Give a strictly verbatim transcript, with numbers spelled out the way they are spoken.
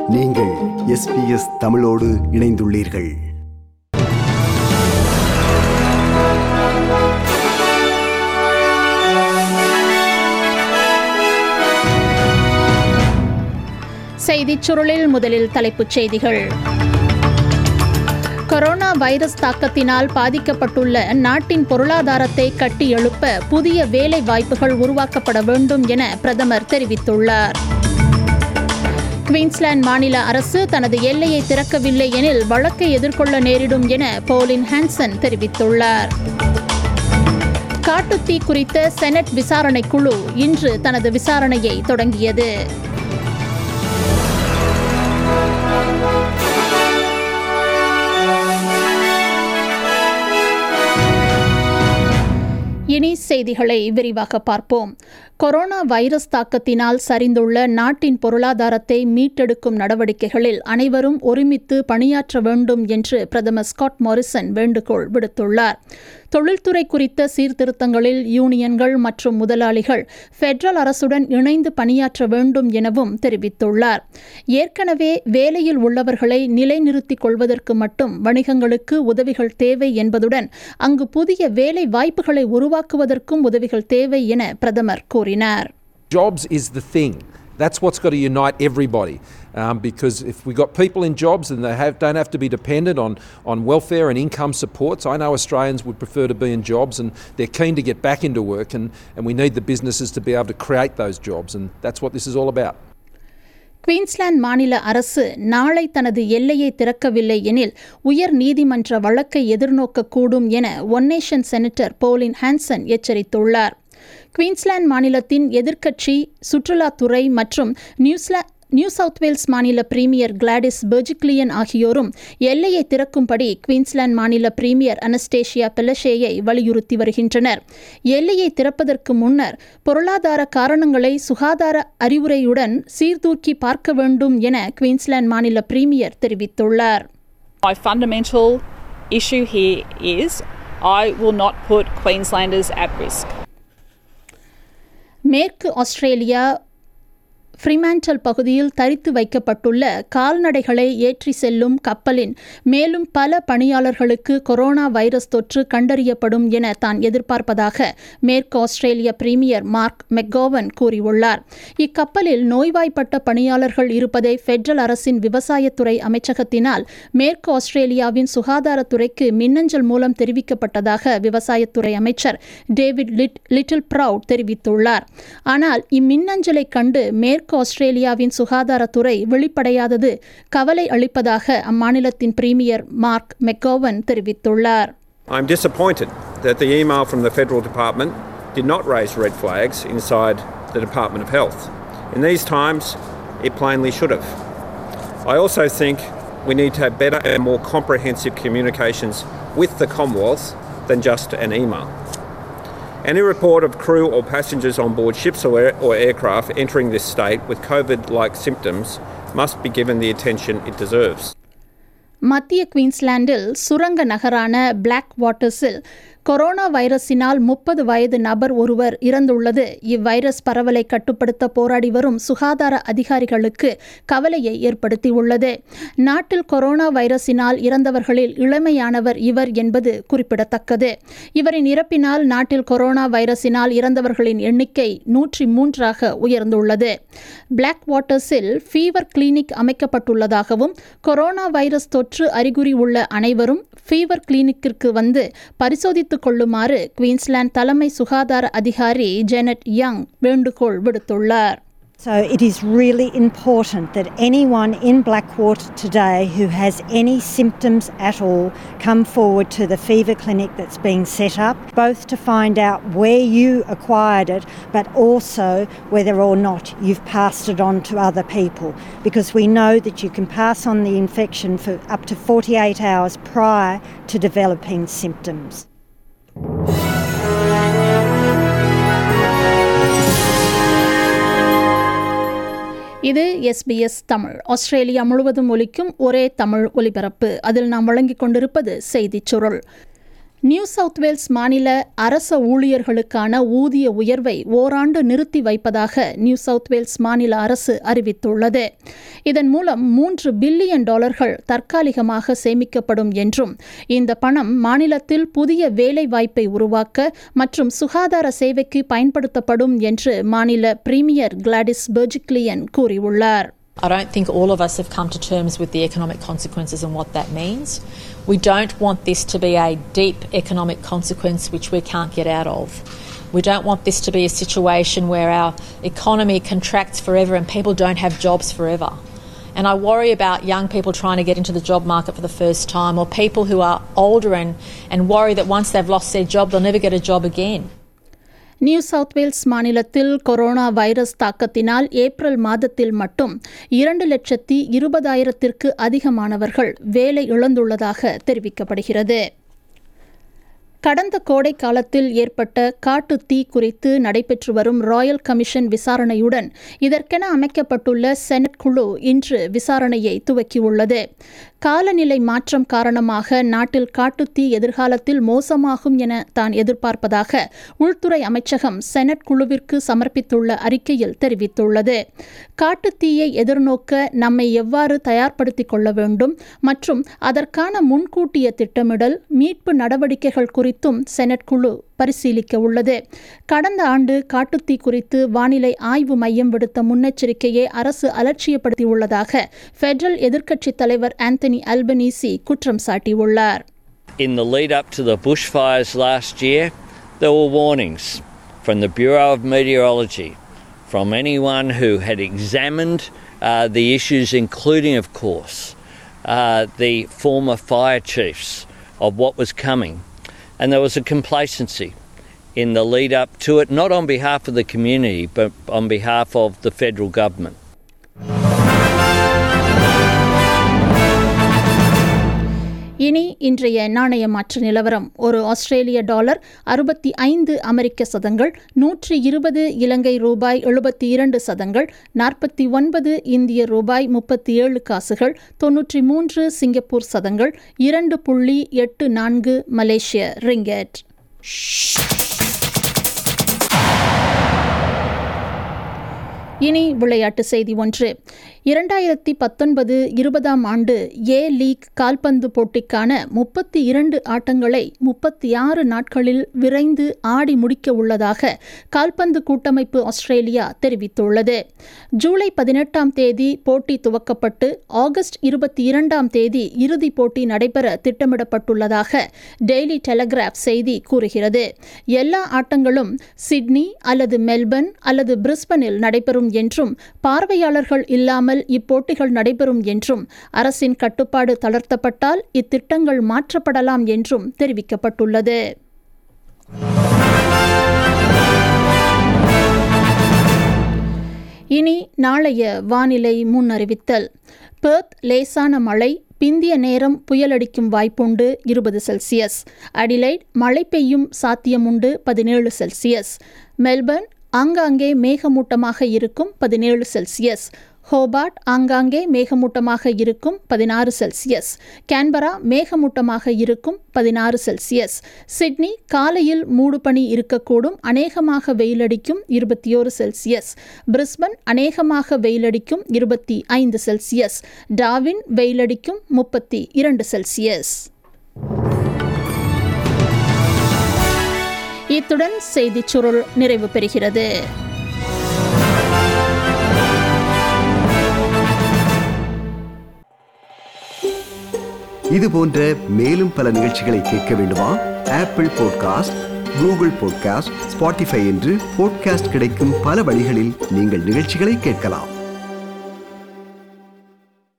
நீங்கள் S B S தமிழோடு இணைந்துள்ளீர்கள். செய்திச் சுருளில் முதலில் தலைப்புச் செய்திகள். கொரோனா வைரஸ் தாக்கத்தினால் பாதிக்கப்பட்டுள்ள நாட்டின் பொருளாதாரத்தை கட்டியெழுப்ப புதிய வேலை வாய்ப்புகள் உருவாக்கப்பட வேண்டும் என பிரதமர் தெரிவித்துள்ளார். குயின்ஸ்லாந்து மாநில அரசு தனது எல்லையை திறக்கவில்லை எனில் வழக்கை எதிர்கொள்ள நேரிடும் என போலின் ஹான்சன் தெரிவித்துள்ளார். காட்டுத்தீ குறித்த செனட் விசாரணை குழு இன்று தனது விசாரணையை தொடங்கியது. இனி செய்திகளை விரிவாக பார்ப்போம். கொரோனா வைரஸ் தாக்கத்தினால் சரிந்துள்ள நாட்டின் பொருளாதாரத்தை மீட்டெடுக்கும் நடவடிக்கைகளில் அனைவரும் ஒருமித்து பணியாற்ற வேண்டும் என்று பிரதமர் ஸ்காட் மாரிசன் வேண்டுகோள் விடுத்துள்ளார். தொழில்துறை குறித்த சீர்திருத்தங்களில் யூனியன்கள் மற்றும் முதலாளிகள் பெடரல் அரசுடன் இணைந்து பணியாற்ற வேண்டும் எனவும் தெரிவித்துள்ளார். ஏற்கனவே வேலையில் உள்ளவர்களை நிலைநிறுத்திக் கொள்வதற்கு மட்டும் வணிகங்களுக்கு உதவிகள் தேவை என்பதுடன் அங்கு புதிய வேலை வாய்ப்புகளை உருவாக்குவதற்கும் உதவிகள் தேவை என பிரதமர் கூறினார். Jobs is the thing. That's what's got to unite everybody. Um, because if we've got people in jobs and they have, don't have to be dependent on, on welfare and income supports. I know Australians would prefer to be in jobs and they're keen to get back into work, and, and we need the businesses to be able to create those jobs, and that's what this is all about. Queensland மாநில அரசு நாளை தனது எல்லையை திறக்கவில்லை எனில் உயர் நீதிமன்ற வழக்கை எதிர்நோக்கக்கூடும் என One Nation senator Pauline Hanson எச்சரித்துள்ளார். குயின்ஸ்லாந்து மாநிலத்தின் எதிர்க்கட்சி சுற்றுலாத்துறை மற்றும் நியூஸ்லா நியூ சவுத் வேல்ஸ் மாநில பிரீமியர் கிளாடிஸ் பெர்ஜிக்லியன் ஆகியோரும் எல்லையை திறக்கும்படி குயின்ஸ்லாந்து மாநில பிரீமியர் அனஸ்டேஷியா பெலஷேயை வலியுறுத்தி வருகின்றனர். எல்லையை திறப்பதற்கு முன்னர் பொருளாதார காரணங்களை சுகாதார அறிவுரையுடன் சீர்தூக்கி பார்க்க வேண்டும் என குயின்ஸ்லாந்து மாநில பிரீமியர் தெரிவித்துள்ளார். My fundamental issue here is I will not put Queenslanders at risk. மேற்கு ஆஸ்திரேலியா ஃப்ரீமான்டல் பகுதியில் தரித்து வைக்கப்பட்டுள்ள கால்நடைகளை ஏற்றி செல்லும் கப்பலின் மேலும் பல பணியாளர்களுக்கு கொரோனா வைரஸ் தொற்று கண்டறியப்படும் என தான் எதிர்பார்ப்பதாக மேற்கு ஆஸ்திரேலிய பிரீமியர் மார்க் மெக்கோவன் கூறியுள்ளார். இக்கப்பலில் நோய்வாய்ப்பட்ட பணியாளர்கள் இருப்பதை பெடரல் அரசின் விவசாயத்துறை அமைச்சகத்தினால் மேற்கு ஆஸ்திரேலியாவின் சுகாதாரத்துறைக்கு மின்னஞ்சல் மூலம் தெரிவிக்கப்பட்டதாக விவசாயத்துறை அமைச்சர் டேவிட் லிட்டில் ப்ரவுட் தெரிவித்துள்ளார். ஆனால் இம்மின்னஞ்சலை கண்டு மேற்கு ஆஸ்திரேலியாவின் சுகாதாரத்துறை வெளிப்படையாதது கவலை அளிப்பதாக அம்மாநிலத்தின் பிரீமியர் மார்க் மெக்கோவன் தெரிவித்துள்ளார். I'm disappointed that the email from the Federal Department did not raise red flags inside the Department of Health. In these times, it plainly should have. I also think we need to have better and more comprehensive communications with the Commonwealth than just an email. Any report of crew or passengers on board ships or, air, or aircraft entering this state with COVID-like symptoms must be given the attention it deserves. மத்திய குயின்ஸ்லாண்டில் சுரங்க நகரான black வாட்டர்ஸில் corona வைரஸினால் முப்பது வயது நபர் ஒருவர் இறந்துள்ளது இவ்வைரஸ் பரவலை கட்டுப்படுத்த போராடி வரும் சுகாதார அதிகாரிகளுக்கு கவலையை ஏற்படுத்தியுள்ளது. நாட்டில் கொரோனா வைரஸினால் இறந்தவர்களில் இளமையானவர் இவர் என்பது குறிப்பிடத்தக்கது. இவரின் இறப்பினால் நாட்டில் கொரோனா வைரஸினால் இறந்தவர்களின் எண்ணிக்கை நூற்றி மூன்றாக உயர்ந்துள்ளது. பிளாக் வாட்டர்ஸில் ஃபீவர் கிளினிக் அமைக்கப்பட்டுள்ளதாகவும் கொரோனா வைரஸ் தொற்று அறிகுறி உள்ள அனைவரும் ஃபீவர் கிளினிக்கிற்கு வந்து பரிசோதித்து கொள்ளுமாறு குயின்ஸ்லாந்து தலைமை சுகாதார அதிகாரி ஜெனட் யங் வேண்டுகோள் விடுத்துள்ளார். So it is really important that anyone in Blackwater today who has any symptoms at all come forward to the fever clinic that's being set up, both to find out where you acquired it, but also whether or not you've passed it on to other people, because we know that you can pass on the infection for up to forty-eight hours prior to developing symptoms. இது S B S தமிழ். Australia முழுவதும் ஒலிக்கும் ஒரே தமிழ் ஒலிபரப்பு. அதில் நாம் வழங்கிக் கொண்டிருப்பது செய்திச் சுருள். நியூ சவுத் வேல்ஸ் மாநில அரச ஊழியர்களுக்கான ஊதிய உயர்வை ஓராண்டு நிறுத்தி வைப்பதாக நியூ சவுத் வேல்ஸ் மாநில அரசு அறிவித்துள்ளது. இதன் மூலம் மூன்று பில்லியன் டாலர்கள் தற்காலிகமாக சேமிக்கப்படும் என்றும் இந்த பணம் மாநிலத்தில் புதிய வேலை வாய்ப்பை உருவாக்க மற்றும் சுகாதார சேவைக்கு பயன்படுத்தப்படும் என்று மாநில பிரீமியர் கிளாடிஸ் பெர்ஜிக்லியன் கூறியுள்ளார். I don't think all of us have come to terms with the economic consequences and what that means. We don't want this to be a deep economic consequence which we can't get out of. We don't want this to be a situation where our economy contracts forever and people don't have jobs forever. And I worry about young people trying to get into the job market for the first time, or people who are older and, and worry that once they've lost their job, they'll never get a job again. New South Wales மாநிலத்தில் corona virus தாக்கத்தினால் April மாதத்தில் மட்டும் இரண்டு லட்சத்தி இருபதாயிரத்திற்கு அதிகமானவர்கள் வேலை இழந்துள்ளதாக தெரிவிக்கப்படுகிறது. கடந்த கோடை காலத்தில் ஏற்பட்ட காட்டு தீ குறித்து நடைபெற்று வரும் ராயல் கமிஷன் விசாரணையுடன் இதற்கென அமைக்கப்பட்டுள்ள செனட் குழு இன்று விசாரணையை துவக்கியுள்ளது. காலநிலை மாற்றம் காரணமாக நாட்டில் காட்டுத்தீ எதிர்காலத்தில் மோசமாகும் என தான் எதிர்பார்ப்பதாக உள்துறை அமைச்சகம் செனட் குழுவிற்கு சமர்ப்பித்துள்ள அறிக்கையில் தெரிவித்துள்ளது. காட்டுத்தீயை எதிர்நோக்க நம்மை எவ்வாறு தயார்படுத்திக் கொள்ள வேண்டும் மற்றும் அதற்கான முன்கூட்டிய திட்டமிடல், மீட்பு நடவடிக்கைகள் குறித்தும் செனட் குழு பரிசீலிக்க உள்ளது. கடந்த ஆண்டு காட்டுத்தீ குறித்து வானிலை ஆய்வு மையம் விடுத்த முன்னெச்சரிக்கையை அரசு அலட்சியப்படுத்தியுள்ளதாக பெடரல் எதிர்க்கட்சித் தலைவர் ஆந்தனி அல்பனீசி குற்றம் சாட்டியுள்ளார். In the lead up to the bushfires last year, there were warnings from the Bureau of Meteorology, from anyone who had examined uh, the issues, including, of course, uh, the former fire chiefs, of what was coming. And there was a complacency in the lead up to it, not on behalf of the community, but on behalf of the federal government. இனி இன்றைய நாணய மாற்று நிலவரம். ஒரு ஆஸ்திரேலிய dollar அறுபத்தி ஐந்து அமெரிக்க சதங்கள், நூற்றி இருபது இலங்கை ரூபாய் எழுபத்தி இரண்டு சதங்கள், நாற்பத்தி ஒன்பது இந்திய ரூபாய் முப்பத்தி ஏழு காசுகள், தொன்னூற்றி மூன்று சிங்கப்பூர் சதங்கள், இரண்டு புள்ளி எட்டு நான்கு மலேசிய ரிங்கெட். இனி விளையாட்டு செய்தி ஒன்று. இரண்டாயிரத்தி பத்தொன்பது இருபதாம் ஆண்டு ஏ லீக் கால்பந்து போட்டிக்கான முப்பத்தி இரண்டு ஆட்டங்களை முப்பத்தி ஆறு நாட்களில் விரைந்து ஆடி முடிக்க உள்ளதாக கால்பந்து கூட்டமைப்பு ஆஸ்திரேலியா தெரிவித்துள்ளது. ஜூலை பதினெட்டாம் தேதி போட்டி துவக்கப்பட்டு ஆகஸ்ட் இருபத்தி இரண்டாம் தேதி இறுதிப் போட்டி நடைபெற திட்டமிடப்பட்டுள்ளதாக டெய்லி டெலகிராப் செய்தி கூறுகிறது. எல்லா ஆட்டங்களும் சிட்னி அல்லது மெல்பர்ன் அல்லது பிரிஸ்பனில் நடைபெறும் என்றும் பார்வையாளர்கள் இல்லாமல் இப்போட்டிகள் நடைபெறும் என்றும் அரசின் கட்டுப்பாடு தளர்த்தப்பட்டால் இத்திட்டங்கள் மாற்றப்படலாம் என்றும் தெரிவிக்கப்பட்டுள்ளது. இனி நாளைய வானிலை முன்னறிவித்தல். பெர்த் லேசான மழை, பிந்திய நேரம் புயலடிக்கும் வாய்ப்புண்டு இருபது செல்சியஸ். அடிலைட் மழை பெய்யும் சாத்தியமுண்டு பதினேழு செல்சியஸ். மெல்பர்ன் ஆங்காங்கே மேகமூட்டமாக இருக்கும் பதினேழு செல்சியஸ். ஹோபார்ட் ஆங்காங்கே மேகமூட்டமாக இருக்கும் பதினாறு செல்சியஸ். கேன்பரா மேகமூட்டமாக இருக்கும் பதினாறு செல்சியஸ். சிட்னி காலையில் மூடுபனி இருக்கக்கூடும், அநேகமாக வெயிலடிக்கும் இருபத்தி ஒரு செல்சியஸ். பிரிஸ்பன் அநேகமாக வெயிலடிக்கும் இருபத்தி ஐந்து செல்சியஸ். டார்வின் வெயிலடிக்கும் முப்பத்தி இரண்டு செல்சியஸ். இத்துடன் செய்திச் சுருள் நிறைவு பெறுகிறது. இது போன்ற மேலும் பல நிகழ்ச்சிகளை கேட்க வேண்டுமா? Apple podcast, Google podcast, Spotify என்று பாட்காஸ்ட் கிடைக்கும் பல வழிகளில் நீங்கள் நிகழ்ச்சிகளை கேட்கலாம்.